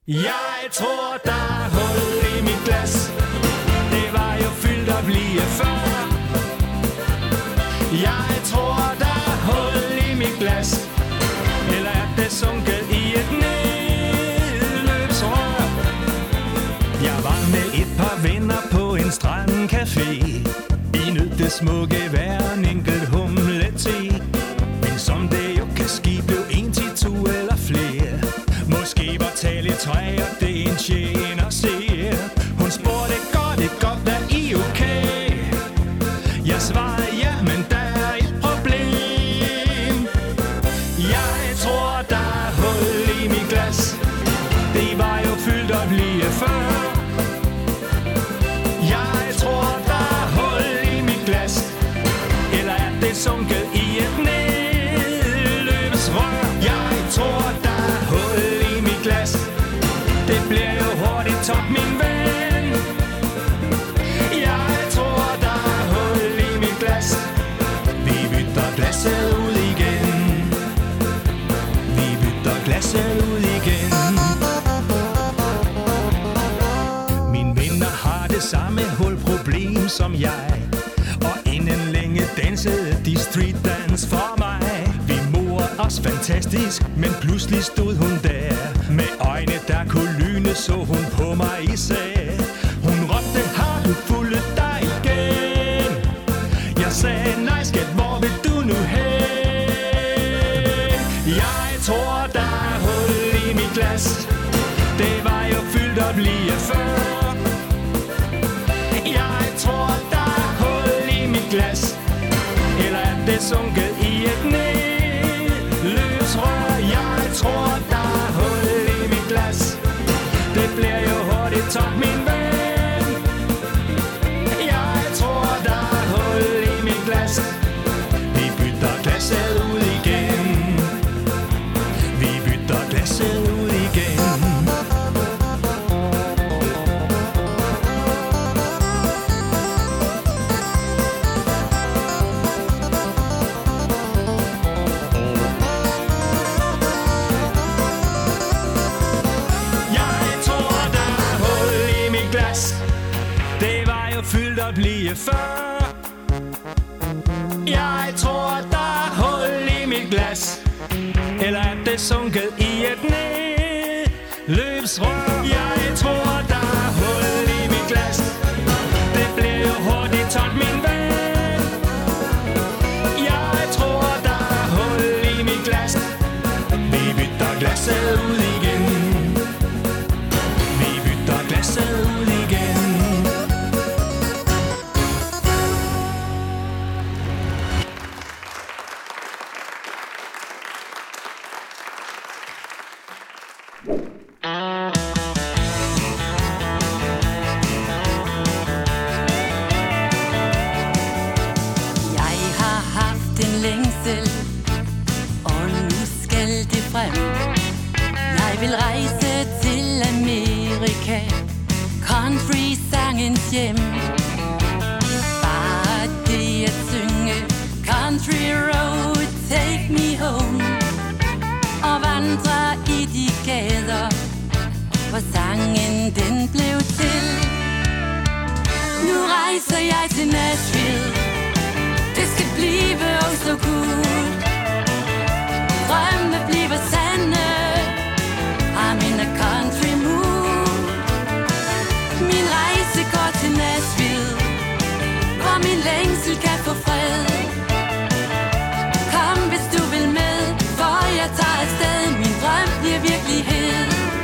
Jeg tror, der er hul i mit glas. Det var jo fyldt op lige før. Jeg tror, der er hul i mit glas. Eller er det sunket i et nedløbsrør? Jeg var med et par venner på en strandcafé. I nød det smukke vejr, en enkelt humle te. Men som det jo kan ske, blev 1 til 2 eller flere. Måske var tallet 3, og det en tjener ser. Hun spurgte, går det godt, er I okay? Jeg svarede ja, men der er et problem. Jeg tror, der er hul i mit glas. Det var jo fyldt op lige før. Jeg tror, der er hul i mit glas. Eller er det sunket i et nedløbsrør? Jeg tror, der er hul i mit glas. Det bliver jo hurtigt top, min ven. Jeg tror, der er hul i mit glas. Vi bytter glasset ud igen. Vi bytter glasset ud igen. Mine venner har det samme hulproblem som jeg. Og inden længe dansede de streetdance for mig. Vi morede os fantastisk, men pludselig stod hun der. Med øjne der kunne lyne, så hun på mig i sag. Hun råbte, har du fulgt dig igen? Jeg sagde, nej skat, hvor vil du nu hen? Jeg tror, der er hul i mit glas. Det var jo fyldt op lige før. Jeg tror, der er hul i mit glas. Eller er det sunket i et nedløbsrør? Jeg tror, der er hul i mit glas. Det bliver jo hurtigt top, min ven. Jeg tror, der er hul i mit glas. Vi bytter glasset ud igen. Vi bytter glasset ud igen. Det var jo fyldt op lige før. Jeg tror, der er hul i mit glas. Eller er det sunket i et nedløbsrør? Jeg tror, der er hul i mit glas. Det bliver jo hurtigt top, min ven. Jeg tror, der er hul i mit glas. Vi bytter glasset ud igen. Vi bytter glasset ud igen. Jeg vil rejse til Amerika, country-sangens hjem. Bare det at synge Country Road, take me home. Og vandre i de gader, hvor sangen den blev til. Nu rejser jeg til Nashville, det skal blive oh so good. Drømme bliver sande, I'm in a country mood. Min rejse går til Nashville, hvor min længsel kan få fred. Kom hvis du vil med, for jeg tager afsted, min drøm bliver virkelighed.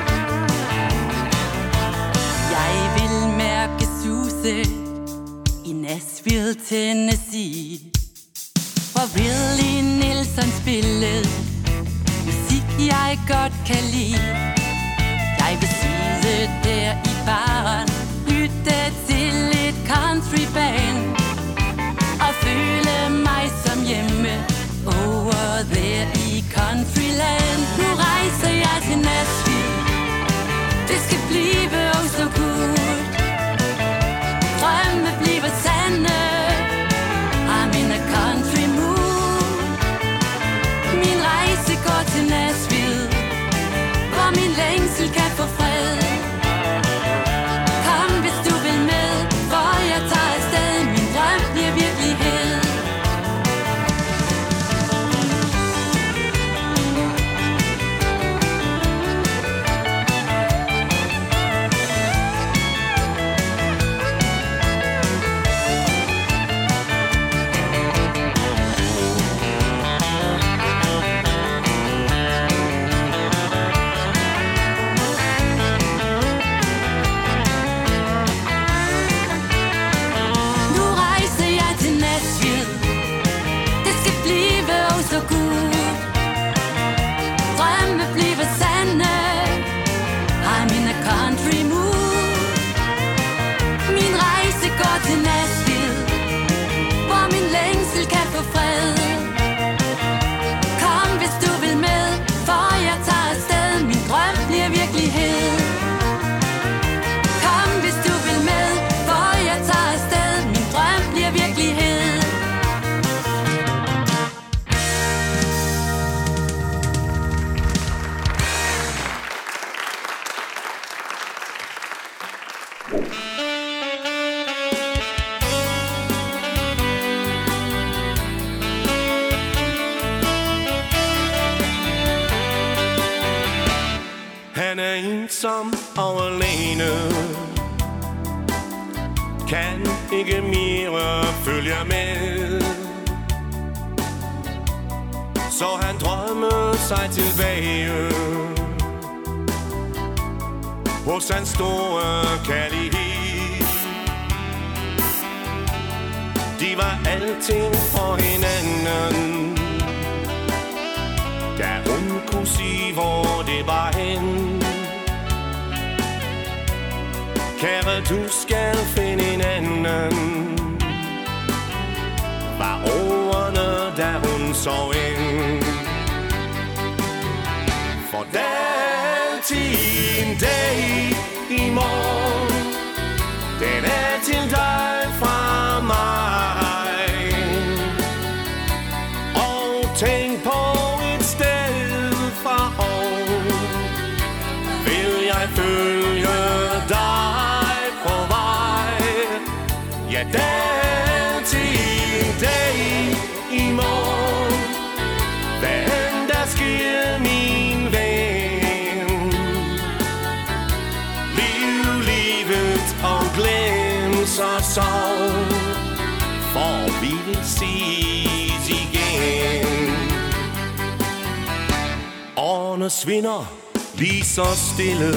Jeg vil mærke suse i Nashville, Tennessee, hvor Willie Nelson spillede musik jeg godt kan lide. Jeg vil sidde der i baren, lytte til et countryband og føle mig som hjemme over there i countryland. Nu rejser jeg til Nashville, det skal blive oh so good. Drømme bliver sande, I'm in a country mood. ensom og alene, kan ikke mere følge med. Så han drømmer sig tilbage hos hans store kærlighed. De var alting for hinanden, da hun kunne sige, hvor det var hen. Kære, du skal finde en anden, var ordene, da hun sov ind. For der er altid en dag i morgen, den er til dig fra mig. Og tænk på et sted fra år, vil jeg følge dig på vej. Ja, der er altid en dag i morgen, hvad end der sker, min ven. Livet og glems og sorg, for vi vil ses igen. Årene svinder lige så stille,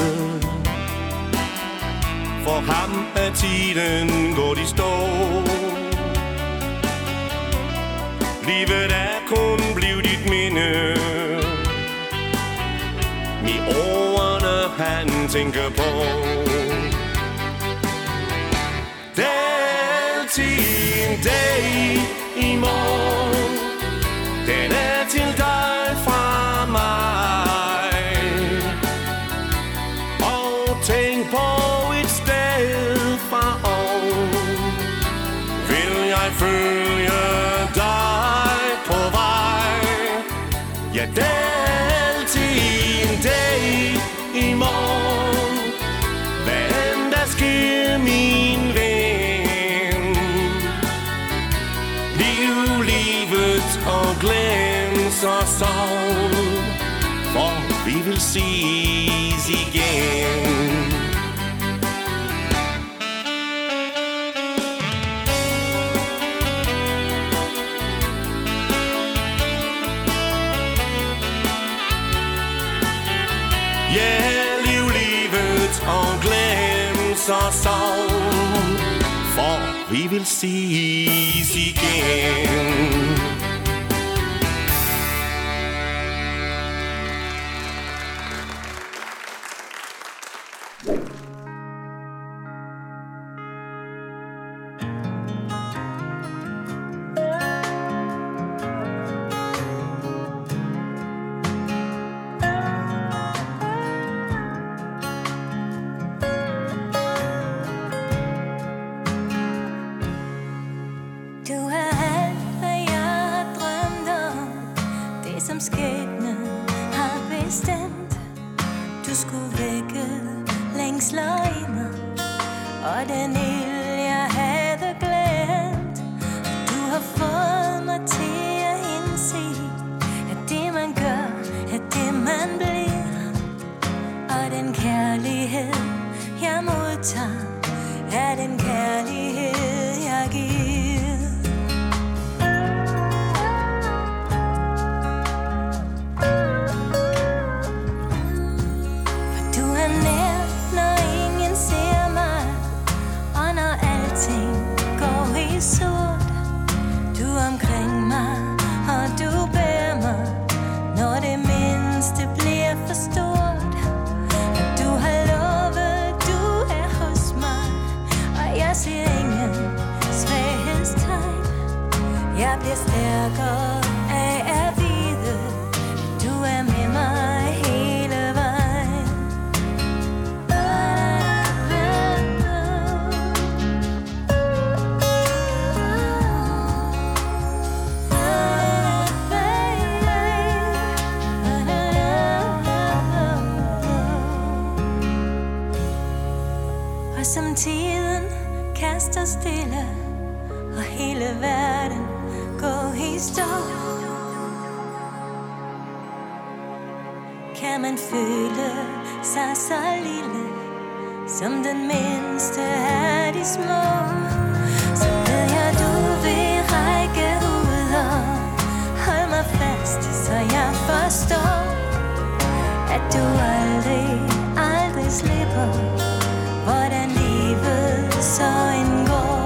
for ham er tiden gået i stå. Livet er kun blevet dit minde, i ordene han tænker på. Der er altid en dag i morgen, den er til dig fra mig. Og tænk på et sted fra år, vil jeg følge dig på vej. Ja, der er altid en dag i morgen, hvad end der sker, min ven. Livet og glems og sorg, for vi vil ses igen. Ja, livet og glems og sorg, for vi vil ses igen. kan man føle sig så lille, som den mindste af de små. Så ved jeg, du vil række ud og hold mig fast, så jeg forstår, at du aldrig slipper, hvordan livet så indgår.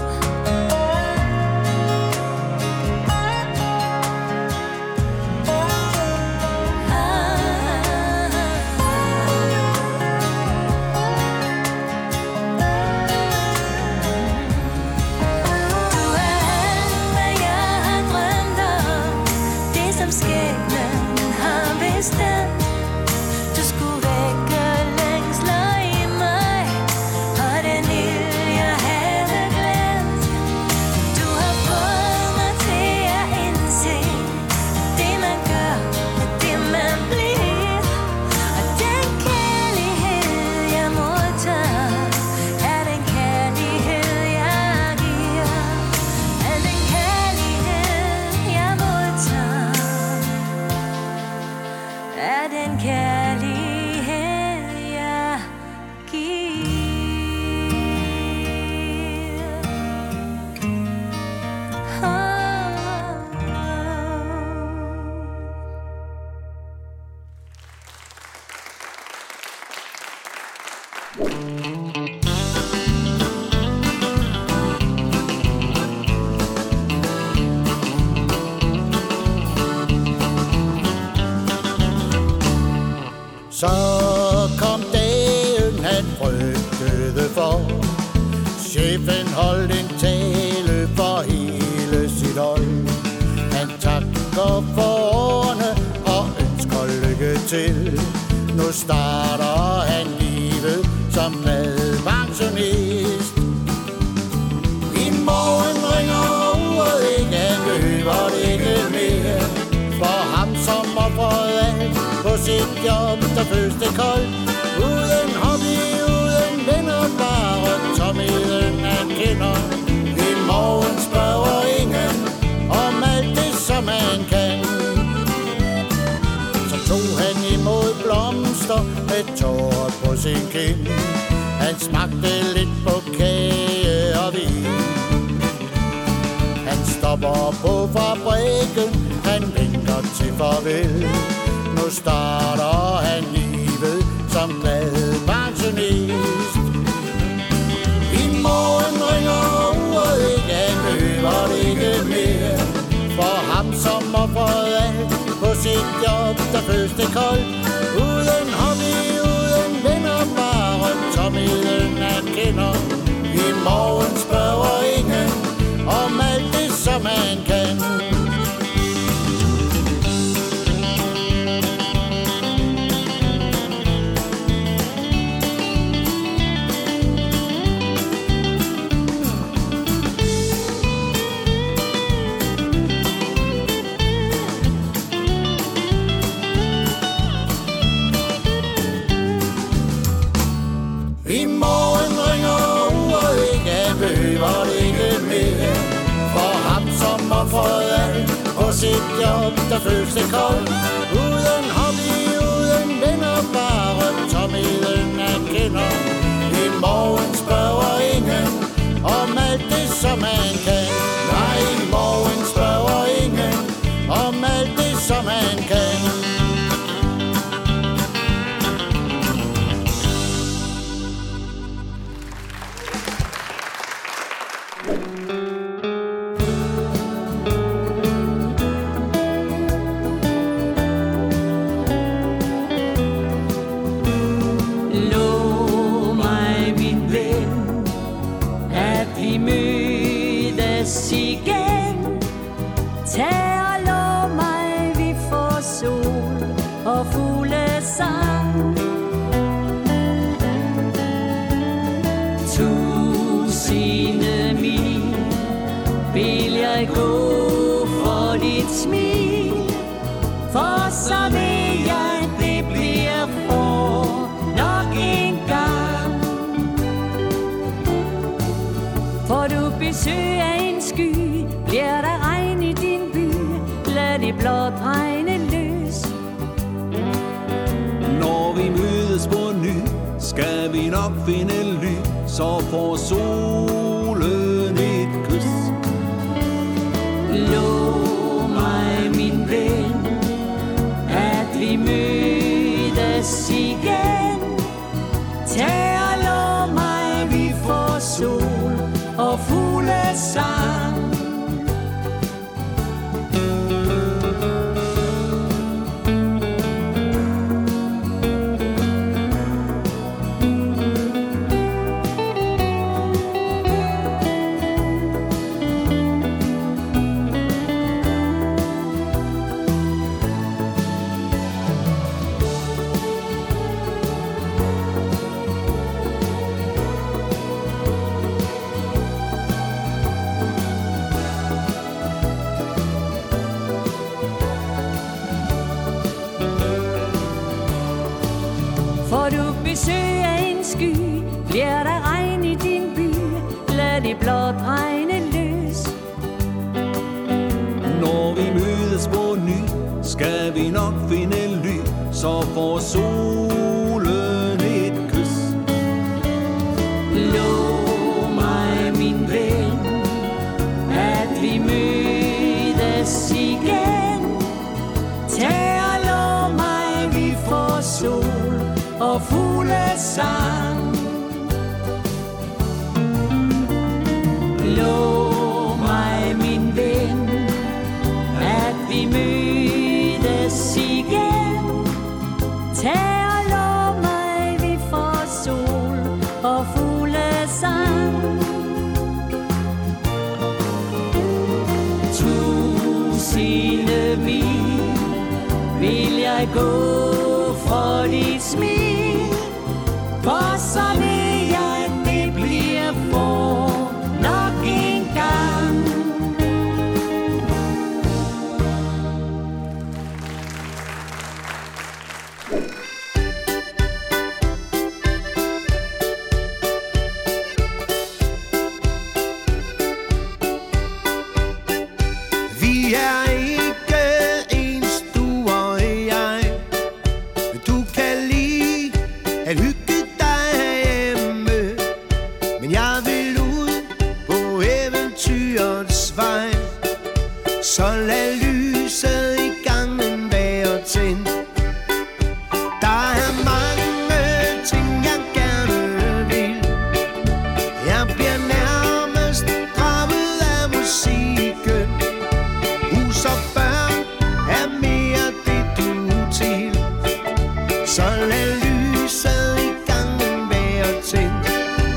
Du skulle vække længsler i mig, og den ild jeg havde glemt. Du har fået mig til at indse, det man gør er det man bliver. Og den kærlighed jeg modtager er den kærlighed jeg giver. Er den kærlighed jeg modtager er den kærlighed, jeg giver. Så kom dagen, han frygtede for. Chefen holdt en tale for hele sit hold. Han takker for årene og ønsker lykke til. Nu starter han livet som madpensionist. I morgen ringer uret ikke, han behøver det ikke mere. For ham som offrede alt på sit job, der føles koldt. Uden hobby, uden venner, bare tomheden han kender. I morgen spørger ingen om alt det, som han kan. Så tog han imod blomster med tårer på sin kind. Han smagte lidt på kage og vin. Han stopper på fabrikken, han vinker til farvel. Nu starter han livet som glad pensionist. I morgen ringer uret ikke, han behøver det ikke mere. For ham som offrede alt på sit job, der føles det koldt. Uden hobby, uden venner, bare tomheden han kender. I morgen spørger ingen om alt det, som han kan. I morgen ringer uret ikke, han behøver det ikke mere. For ham som offrede alt på sit job, der føles det koldt. Uden hobby, uden venner, bare tomheden han kender. I morgen spørger ingen om alt det, som han kan. Nej, i morgen spørger ingen om alt det, som han kan. For så vil jeg, det bliver for nok en gang. Får du besøg af en sky, bliver der regn i din by. Lad det blå regne løs. skal vi nok finde ly, så får solen et kys. Lov mig, min ven, at vi mødes igen. Tag og lov mig, vi får sol og fuglesang. Får du besøg af en sky, bliver der regn i din by. Lad det blot regne løs. Når vi mødes på ny, skal vi nok finde ly, så får solen et kys. Lov mig, min ven, at vi mødes igen. Tag og lov mig, vi får sol og fuglesang. Lov mig, min ven, at vi mødes igen. Tag og lov mig, vi får sol og fuglesang. Tusinde mil vil jeg gå for dit smil, for så vil jeg, det bliver for nok en gang. Vi er ikke ens, du og jeg. Du kan lide at hygge dig hjemme, men jeg vil ud på eventyrets vej. Så lad lyset i gangen være tændt. Der er mange ting jeg gerne vil. Jeg bliver nærmest draget af musikken. Hus og børn er mere det du til. Så lad lyset i gangen være tændt.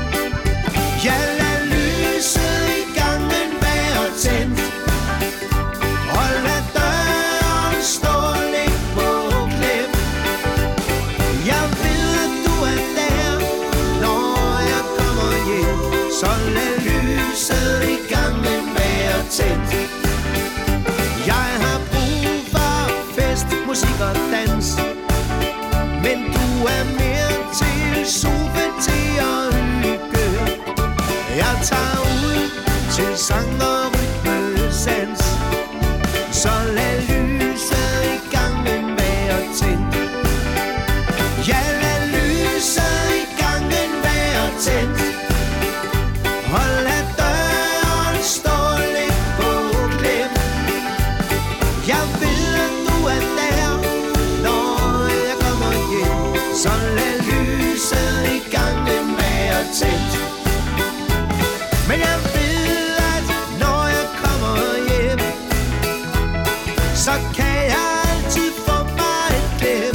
Ja, lad lyset i gangen være tændt. Og lad døren stå lidt på klem. Jeg ved at du er der, når jeg kommer hjem. Så lad lyset i gangen være tændt. Jeg har brug for fest, musik og dans, men du er mere til sofa, til at hygge. Jeg tager ud til sang og rytmesans. Så lad lyset i gangen være tændt. Ja, lad lyset i gangen være tændt. Og lad døren stå lidt på klem. Jeg ved at du er der, når jeg kommer hjem. Så lad lyset i gangen være tændt. Men jeg ved at når jeg kommer hjem, så kan jeg altid få mig et klem.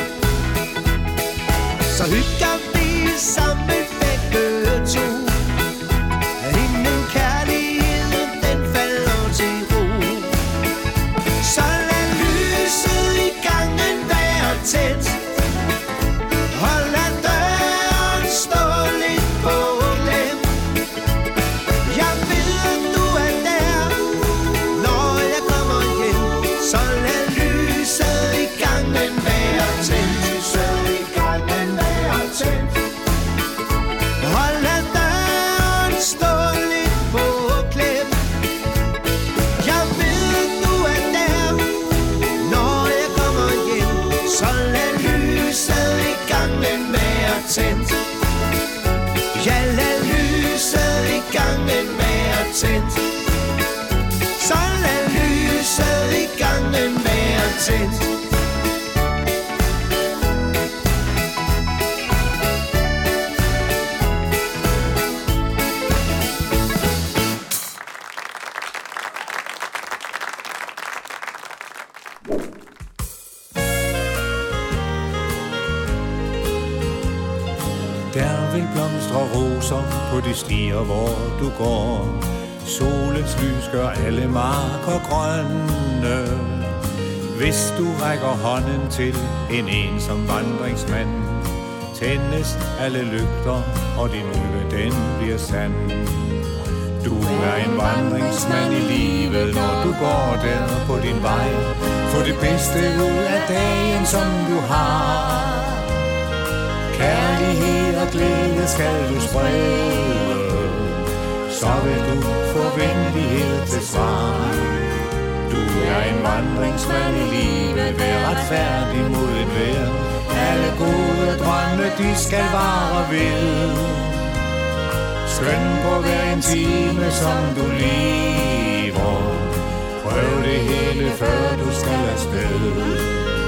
Så hygger vi sammen begge to, inden kærligheden den falder til ro. Så lad lyset i gangen være tændt. Og lad døren stå lidt på klem. Jeg ved at du er der, når jeg kommer hjem. Så lad lyset i gangen være tændt. Lyset i gangen være tændt. Og lad døren stå lidt på klem. Jeg ved at du er der, når jeg kommer hjem. Så lad lyset i gangen være tændt. sendt. Der vil blomstre roser på de stier, hvor du går. Solens lys gør alle marker grønne. Hvis du rækker hånden til en ensom vandringsmand, tændes alle lygter, og din lykke den bliver sand. Du er en vandringsmand i livet, når du går der på din vej. Få det bedste ud af dagen, som du har. Kærlighed og glæde skal du sprede, så vil du få venlighed til svar. Du er en vandringsmand i livet, vær retfærdig mod enhver. Alle gode drømme, de skal vare ved. Skøn på hver en time, som du lever. Prøv det hele, før du skal afsted.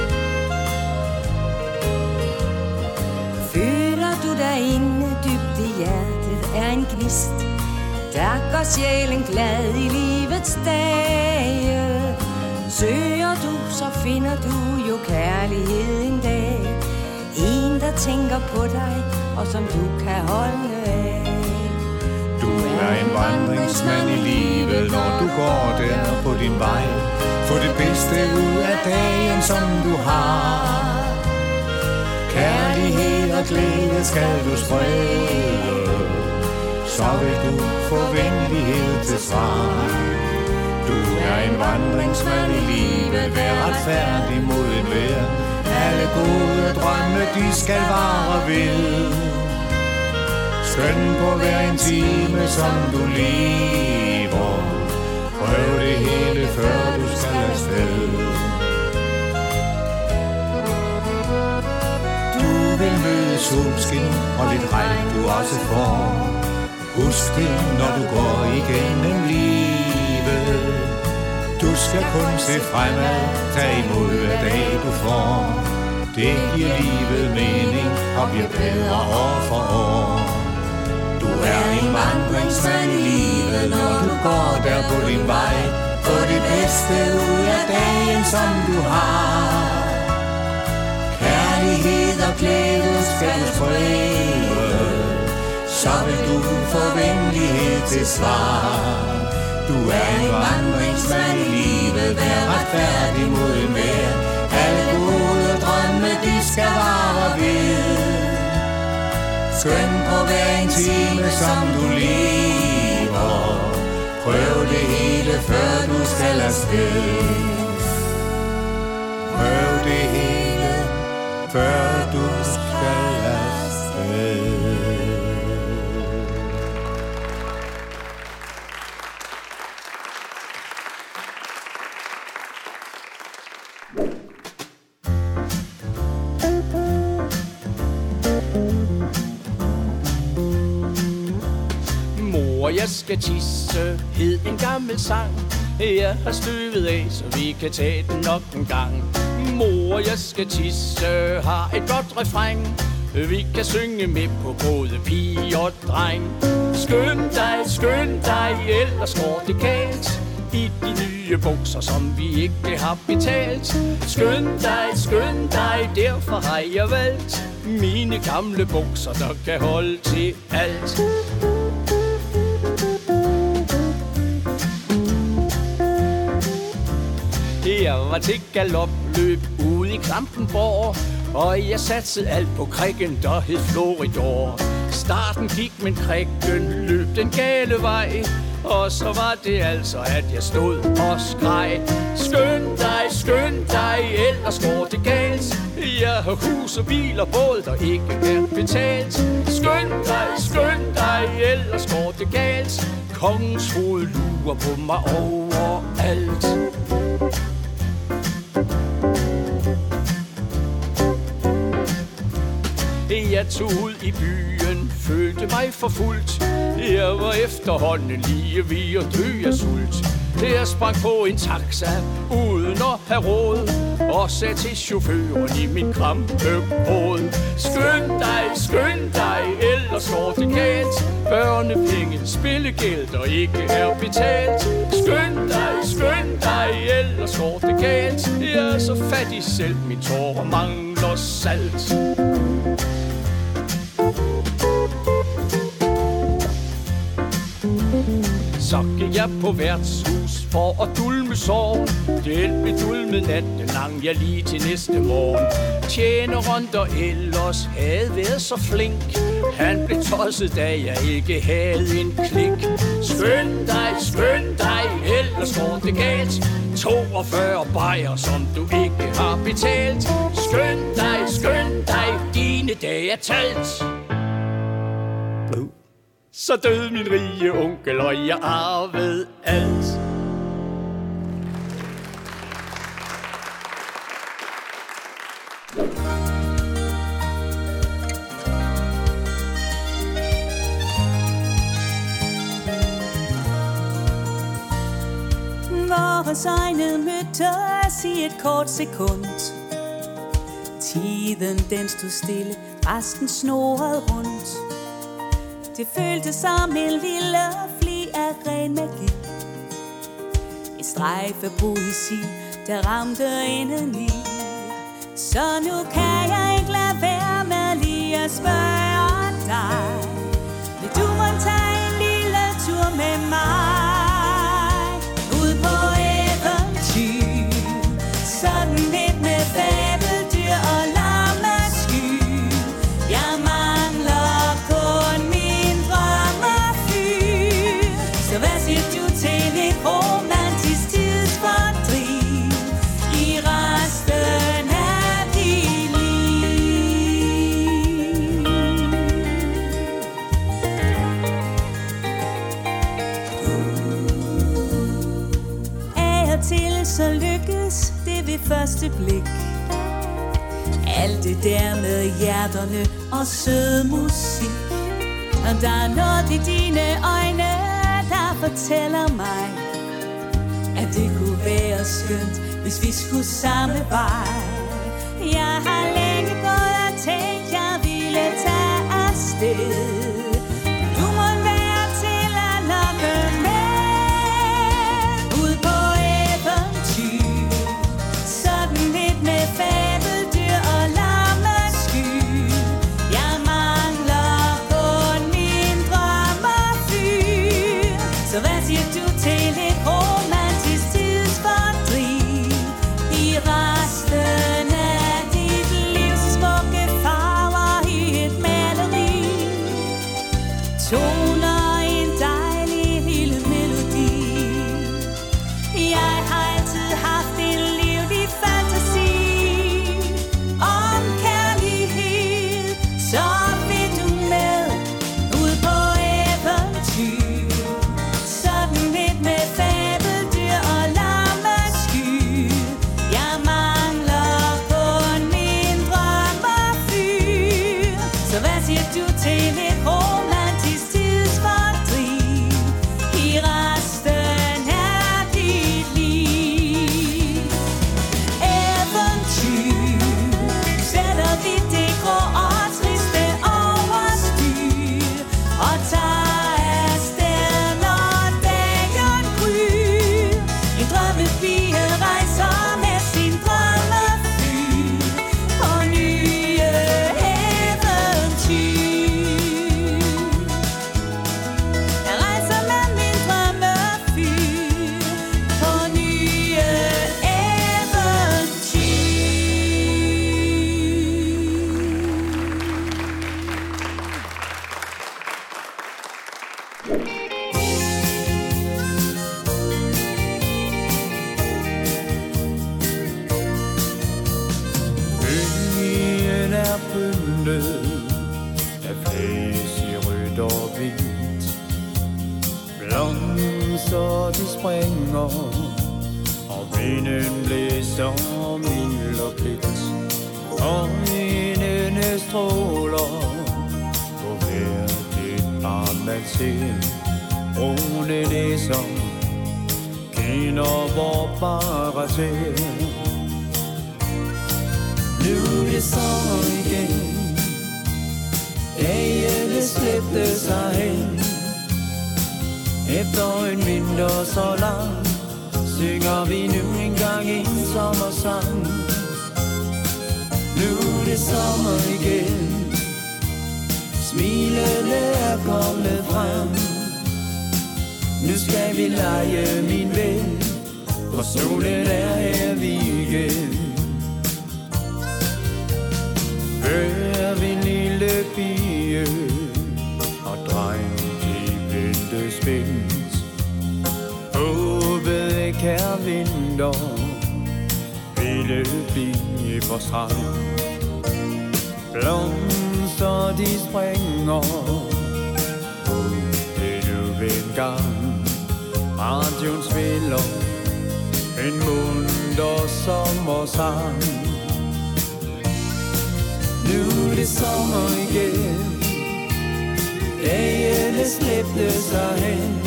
Føler du dig inde dybt i hjertet er en gnist, der gør sjælen glad i livets dage. Søger du, så finder du jo kærlighed en dag. En, der tænker på dig, og som du kan holde af. Du er en vandringsmand i livet, når du går der på din vej. Få det bedste ud af dagen, som du har. Kærlighed og glæde skal du sprede, så vil du få venlighed til svar. Du er en vandringsmand i livet, vær retfærdig mod enhver. Alle gode drømme, de skal vare ved. Skøn på hver en time, som du lever. Prøv det hele, før du skal afsted. Du vil møde solskin og lidt regn, du også får. Husk det, når du går igennem livet. Du skal kun se fremad, tag imod hver dag du får. Det giver livet mening og bliver bedre år for år. Du er en vandringsmand i livet, når du går der på din vej. Få det bedste ud af dagen, som du har. Kærlighed og glæde skal du sprede, så vil du få venlighed til svar. Du er en vandringsmand i livet, vær retfærdig mod enhver. Alle gode drømme, de skal vare ved. Skøn på hver en time, som du lever. Prøv det hele, før du skal afsted. Prøv det hele, før du skal afsted. Mor, jeg skal tisse, hed en gammel sang. Jeg har støvet af, så vi kan tage den nok en gang. Mor, jeg skal tisse, har et godt refræng. Vi kan synge med på både pige og dreng. Skynd dig, ellers går det galt. I de nye bukser, som vi ikke har betalt. Skynd dig, derfor har jeg valgt mine gamle bukser, der kan holde til alt. Jeg var til galopløb ude i Klampenborg, og jeg satsede alt på krikken, der hed Floridor. Starten gik, men krikken løb den gale vej, og så var det altså, at jeg stod og skreg. Skynd dig, ellers går det galt. Jeg har hus og bil og båd, der ikke er betalt. Skynd dig, ellers går det galt. Kongens hoved lurer på mig overalt. Jeg tog ud i byen, følte mig forfulgt. Jeg var efterhånden lige ved at dø af sult. Jeg sprang på en taxa uden at have råd og sagde til chaufføren i min krampehoved: Skynd dig, ellers går det galt. Børnepenge, spillegæld og ikke er betalt. Skynd dig, ellers går det galt. Jeg er så fattig selv, min tårer mangler salt. Så gik jeg på værtshus for at dulme sorgen. Det bedulmet natten lang jeg lige til næste morgen. Tjeneren, der ellers havde været så flink, han blev tosset, da jeg ikke havde en klik. Skynd dig, ellers går det galt. 42 bajer, som du ikke har betalt. Skynd dig, dine dage er talt. Så døde min rige onkel, og jeg arvede alt. Vores øjne mødtes i et kort sekund. Tiden den stod stille, resten snurrede rundt. Det føltes som en lille fli af ren magi. En strejf af poesi, der ramte indeni. Så nu kan jeg ikke lade være med lige at spørge dig: vil du måtte tage en lille tur med mig? Ud på eventyr, sådan et med fabeldyr og lammesky. Jeg mangler kun min drømmefyr. Så hvad siger du til et romantisk tidsfordriv i resten af dit liv? Af og til så lykkes det ved første blik. Alt det der med hjerterne og sød musik. Og der er noget i dine øjne, der fortæller mig, at det kunne være skønt, hvis vi skulle samme vej. Jeg har længe gået og tænkt, jeg ville tage afsted. Du må være til at lokke med. Ud på eventyr, sådan et med fabeldyr og lammesky. Jeg mangler kun min drømmefyr. Så hvad siger du til et romantisk tidsfordriv i resten af dit liv? Smukke farver i et maleri, toner en dejlig lille melodi. Jeg har altid haft en livlig fantasi om kærlighed, så vil du med ud på eventyr. Sådan et med fabeldyr og lammesky. Jeg mangler kun min drømmefyr. Så hvad siger du til et romantisk tidsfordriv i resten af dit liv? Eventyr sætter vi det grå og triste over styr og tager afsted, når dagen gryr. En drømmepige rejser med sin drømmefyr på nye eventyr. Jeg rejser med min drømmefyr på nye eventyr. Byen er pyntet af flæs i rødt og hvidt. Blomster de springer, og vinden blæser mild og blidt. Øjnene stråler på hvert et barn man ser. Brune næser, minder bare til. Nu er det sommer igen, dagene slæbte sig hen. Efter en vinter så lang, synger vi nu engang en sommersang. Nu er det sommer igen, smilene er kommet frem. Nu skal vi lege, min ven, for solen er her vi igen. Hør min lille pige, og dreng de vente spændt. Håbet ikke her vinter ville blive på strand. Blomster de springer ud endnu en gang. Radioen spiller en munter sommersang. Nu er det sommer igen, dagene slæbte sig hen.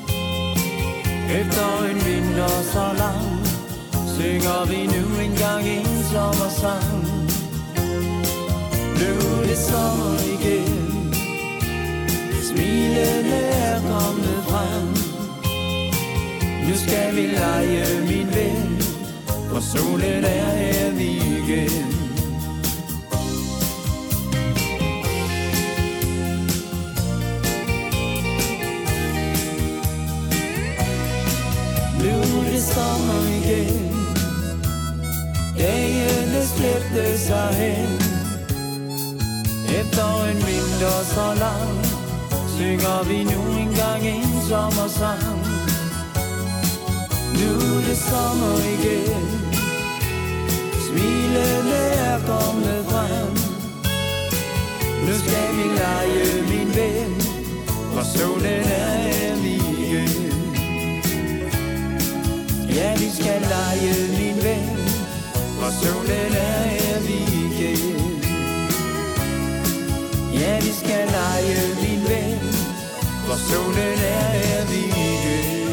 Efter en vinter så lang, synger vi nu engang en sommersang. Nu er det sommer igen, smilene er kommet frem. Nu skal vi lege, min ven, for solen er her vi igen. Sommer igen, dagene slæbte sig hen. Efter en vinter så lang, synger vi nu engang en sommersang. Nu er det sommer igen, smilene er kommet frem. Nu skal vi lege, min ven, for solen er her vi igen. Ja, vi skal lege, min ven, for solen er her vi igen. Ja, vi skal lege, min ven, for solen er her vi igen.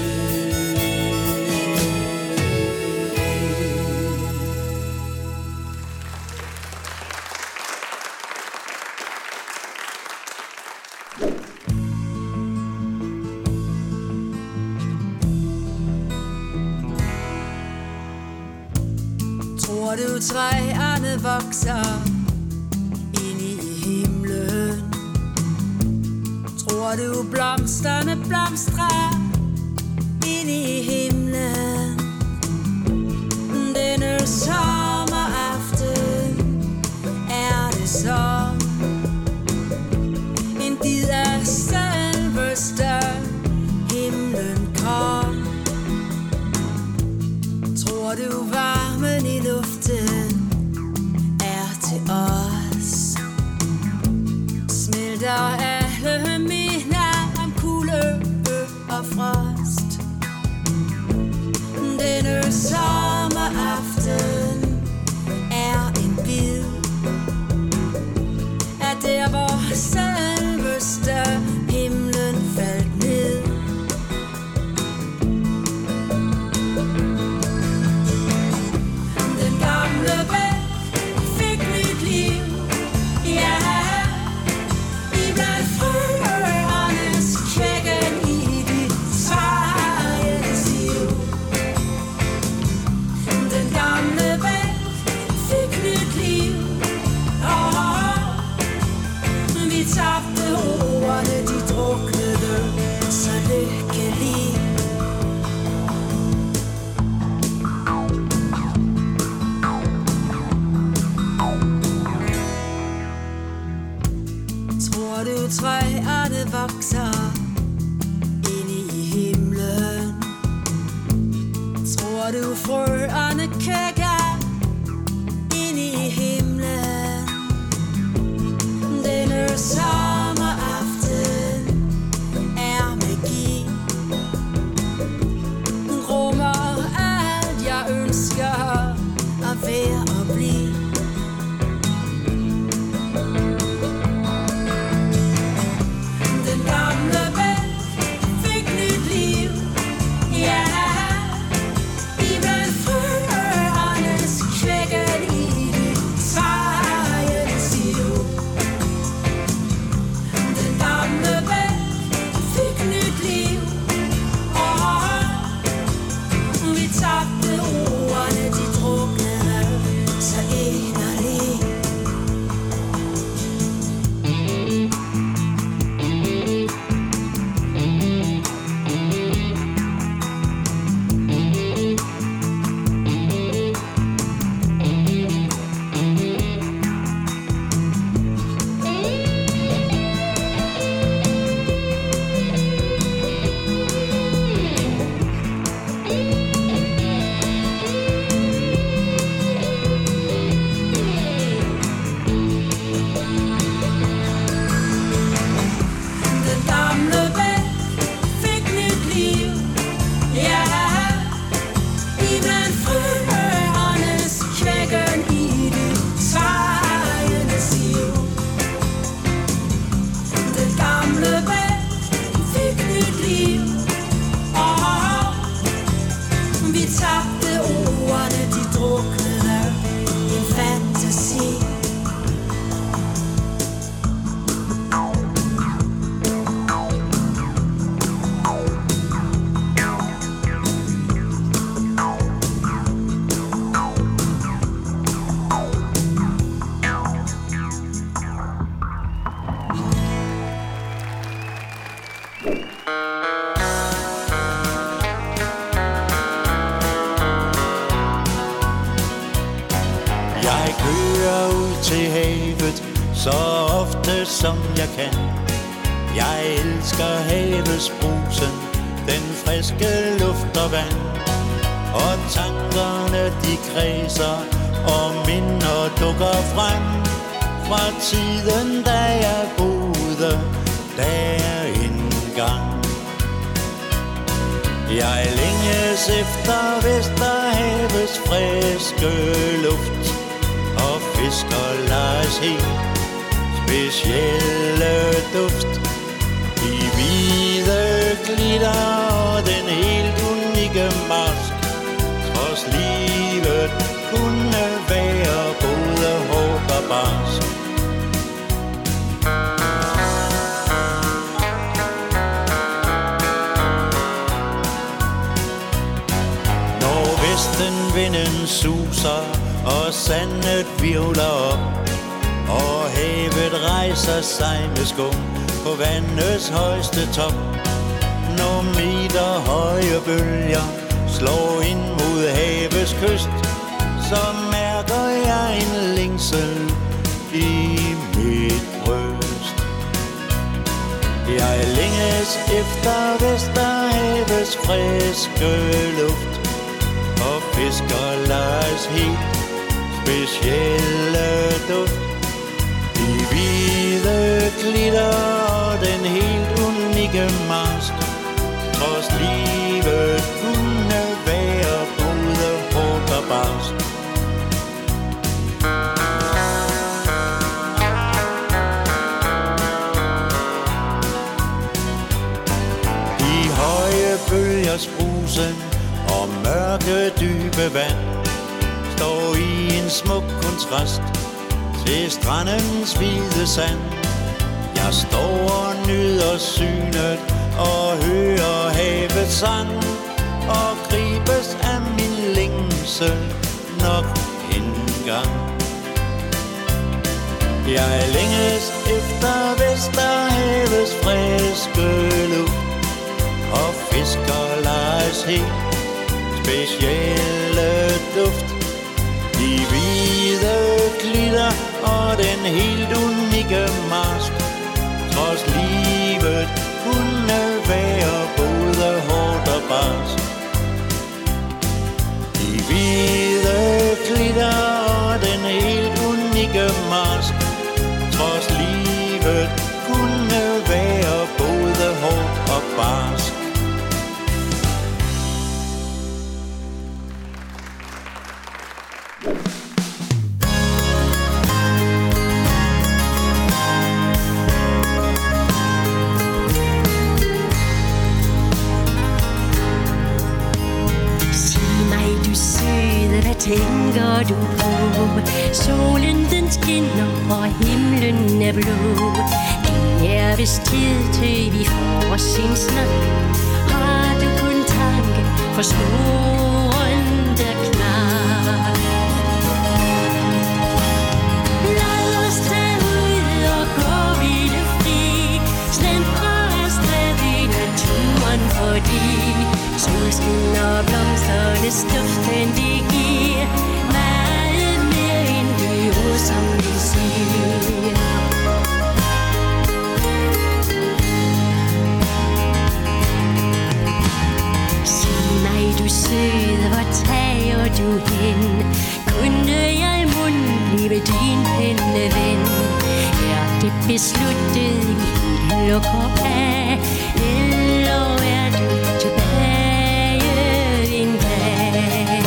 Tror du træerne vokser ind i himlen? Tror du blomsterne blomstrer ind i himlen? Denne sommeraften er det som en did af selveste himlen kom. Tror du varmen i luften er til os? Smelter alle minder om kulde og frost. Denne sommeraften er en bid af der, hvor selveste himlen faldt ned. Træerne vokser ind i himlen. Tror du frøerne kækker ind i himlen? Denne sommeraften er magi, rummer alt jeg ønsker at være og blive. Den gamle bæk fik nyt liv, ja. Jeg kører ud til havet så ofte som jeg kan. Jeg elsker havets brusen, den friske luft og vand. Og tankerne de kredser, og minder dukker frem fra tiden, da jeg boede der engang. Jeg længes efter Vesterhavets friske luft, og fiskers helt specielle duft. De hvide glitter og den helt unikke mask. Trods livet kunne være både hårdt og barsk. Når vestenvinden suser og sandet virvler op, og havet rejser sig med skum på vandets højeste top. Når meter høje bølger slår ind mod havets kyst, så mærker jeg en længsel i mit bryst. Jeg længes efter Vesterhavets friske luft, og fiskerlejes helt specielle duft. De hvide glitter og den helt unikke mask. Trods livet kunne være både hårdt og barsk. De høje bølgers brusen og mørke dybe vand står i en smuk kontrast til strandens hvide sand. Jeg står og nyder synet og hører havets sang, og gribes af min længsel nok en gang. Jeg længes efter Vesterhavets friske luft, og fiskerlejes helt specielle duft. De hvide glitter og den helt unikke mask. Trods livet kunne være både hårdt og barsk. De hvide glitter og den helt unikke mask. Trods livet kunne være både hårdt og barsk. Tænker du på? Solen den skinner, og himlen er blå. Det er vist tid til vi får os en snak. Har du kun tanke for snoren der knar? Lad os tage ud og gå vilde fri. Slendre afsted i naturen, fordi solskin og blomsternes duften de giver meget mere end de ord, som vi siger. Sig mig, du søde, hvor tager du hen? Kunne jeg mon blive din penneven? Er det besluttet, vi lukker af? Eller er du tilbage en dag?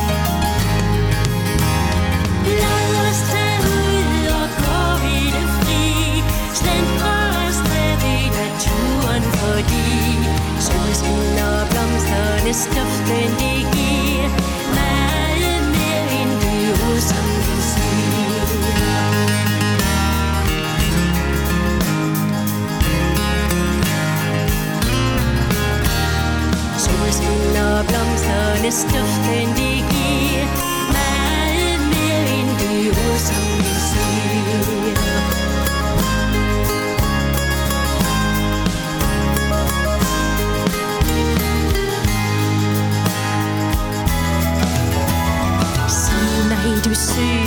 Lad os tage ud og gå vilde fri. Slendre afsted i naturen, fordi solskin og blomsternes duften de giver meget mere end de ord, som vi siger.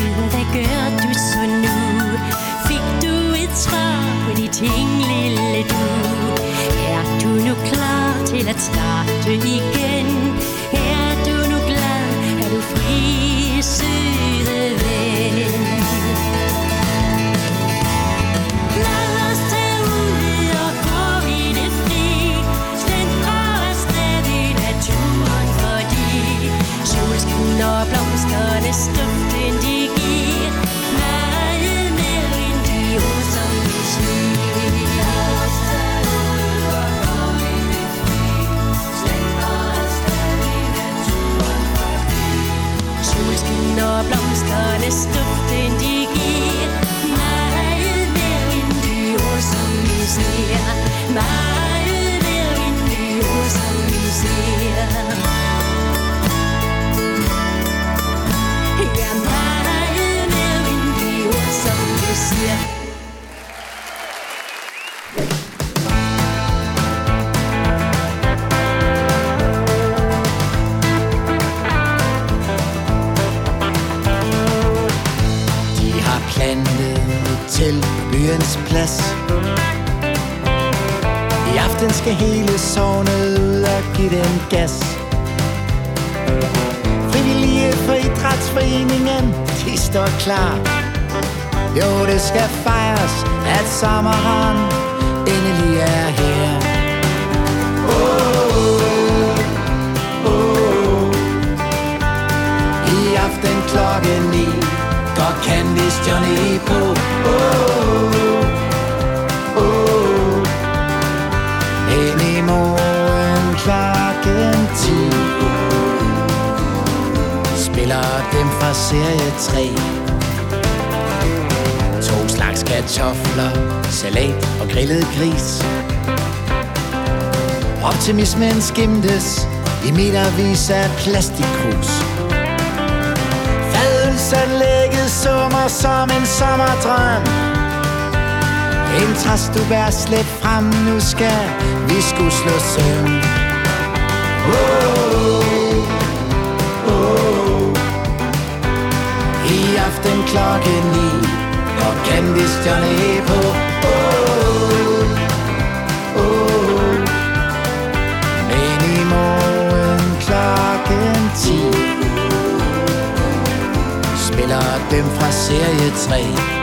hvad gør du så nu? Fik du et svar på de ting, lille du? Er du nu klar til at starte igen? Er du nu glad? Er du fri, søde ven? Lad os tage ud og gå i det fri. Slendre afsted i naturen, fordi solskin og blomsternes duften, de giver meget mere end de ord, som vi siger. Lad os tage ud og gå i det fri. Slendre afsted i naturen, fordi solskin og blomsternes duften, de giver meget mere end de ord, som vi siger. Meget mere end de ord, som vi siger. Ja, meget mere end de ord, som vi siger. De har plantet til byens plads. I aften skal hele sognet ud og give den gas. Frivillige for idrætsforeningen, de står klar. Jo, det skal fejres, at sommeren endelig er her. I aften klokken 9 går Candice Johnny på. Men i morgen klokken 10 spiller dem fra serie 3. 2 slags kartofler, salat og grillet gris. Optimismen skimtes i metervis af plastikkrus. Fadelsanlægget summer som en sommerdrøm. En træs du bær slet frem, nu skal vi skulle slå søm. I aften klokken 9 går Candice Johnny på. Men i morgen klokken 10 spiller dem fra serie 3.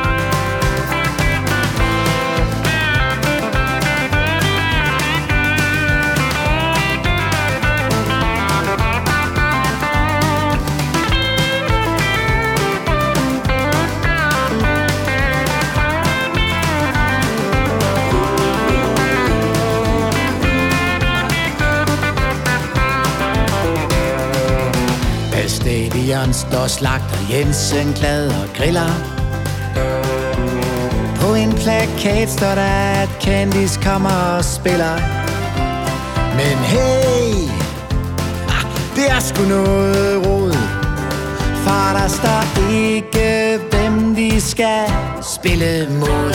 Stadion står slagter Jensen glad og griller. På en plakat står der, at Candice kommer og spiller. Men hey, det er sgu noget rod, for der står ikke, hvem de skal spille mod.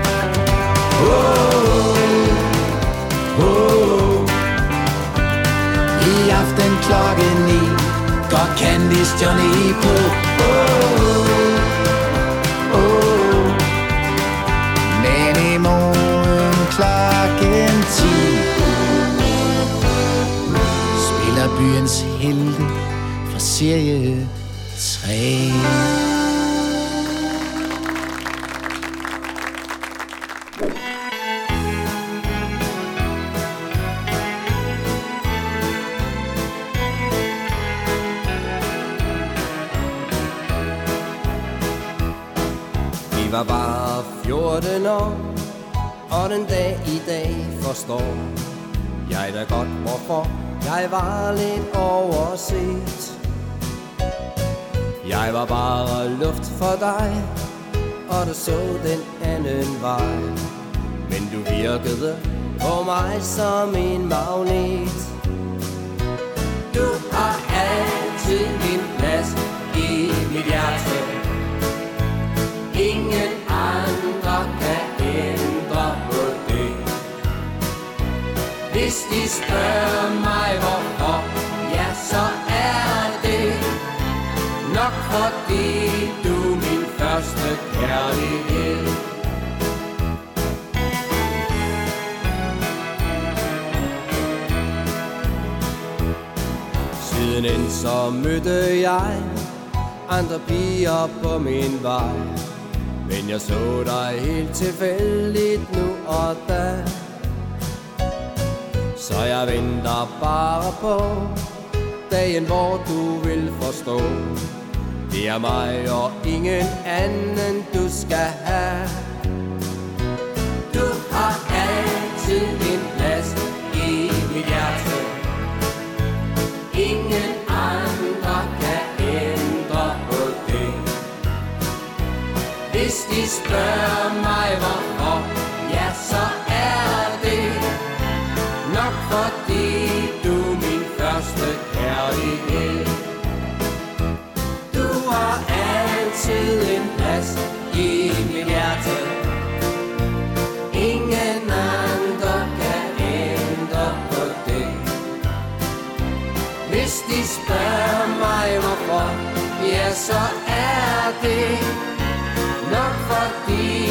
I aften klokken 9 går Candice Johnny på. Men i morgen klokken 10 spiller byens helte fra serie 3. Vi var bare 14 år, og den dag i dag forstår jeg da godt, hvorfor jeg var lidt overset. Jeg var bare luft for dig, og du så den anden vej. Men du virkede på mig som en magnet. Du har altid min plads i mit hjerte. Ingen andre kan ændre på det. Hvis de spørger mig hvorfor, ja så er det nok fordi du er min. første kærlighed. Siden så mødte jeg andre piger på min vej, men jeg så dig helt tilfældigt nu og da. Så jeg venter bare på dagen, hvor du vil forstå, det er mig og ingen anden du skal have. Du har altid en plads i mit hjerte, ingen andre kan ændre på det. Hvis de spørger mig hvorfor, ja så er det nok fordi du er min første kærlighed. Du har altid en plads i mit hjerte, ingen andre kan ændre på det. Hvis de spørger mig hvorfor, ja så er det nok fordi